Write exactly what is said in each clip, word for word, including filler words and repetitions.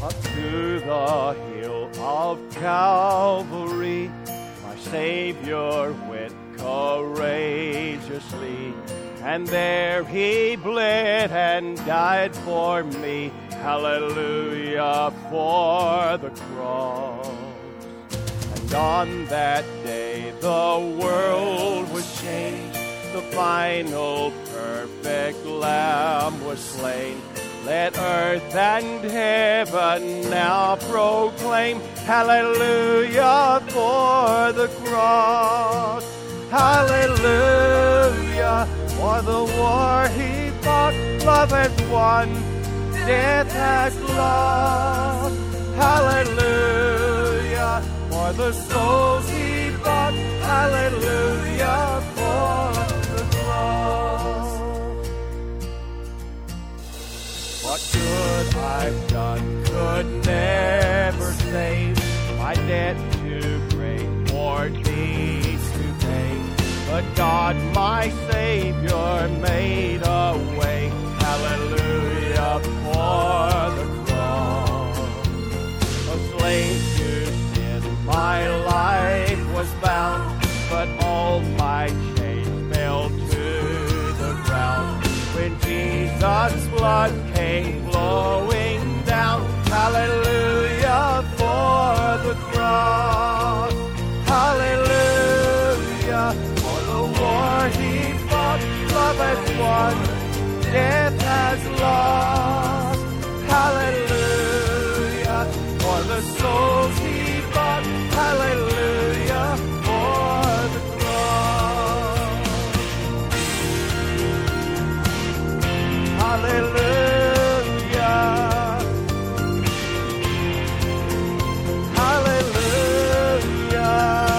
Up to the hill of Calvary, my Savior went courageously, and there he bled and died for me. Hallelujah for the cross. And on that day the world was changed. The final perfect Lamb was slain. Let earth and heaven now proclaim hallelujah for the cross. Hallelujah for the war he fought. Love has won, death has lost. Hallelujah for the souls he bought. Hallelujah for the cross. What good I've done could never save. My debt too great for deeds to pay. But God, my Savior, made a way. Hallelujah for the cross. A slave to sin, my life was bound, but all my chains fell to the ground. When Jesus' blood came flowing down, hallelujah for the cross. Hallelujah for the war he fought. Love has won, death has lost. Hallelujah for the souls he bought. Hallelujah for the cross. Hallelujah. Hallelujah.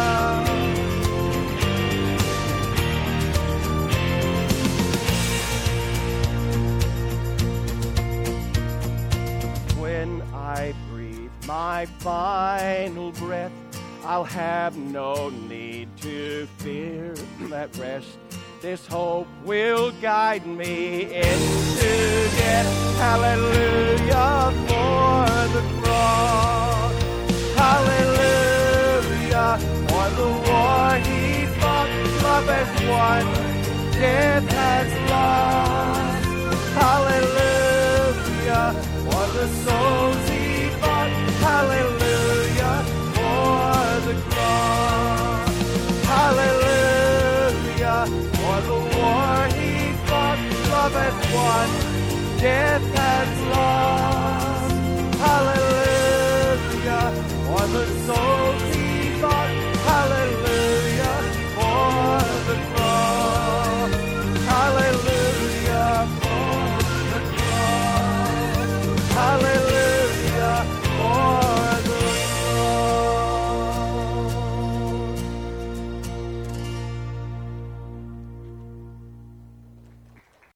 When I breathe my final breath, I'll have no need to fear that rest. This hope will guide me into death. Hallelujah for the cross. Hallelujah for the war he fought. Love has won, death has lost. Hallelujah for the souls he bought. Hallelujah for the cross. Hallelujah for the war he fought. Love has won, death has lost. Hallelujah for the souls he bought. Hallelujah for the cross. Hallelujah for the cross. Hallelujah.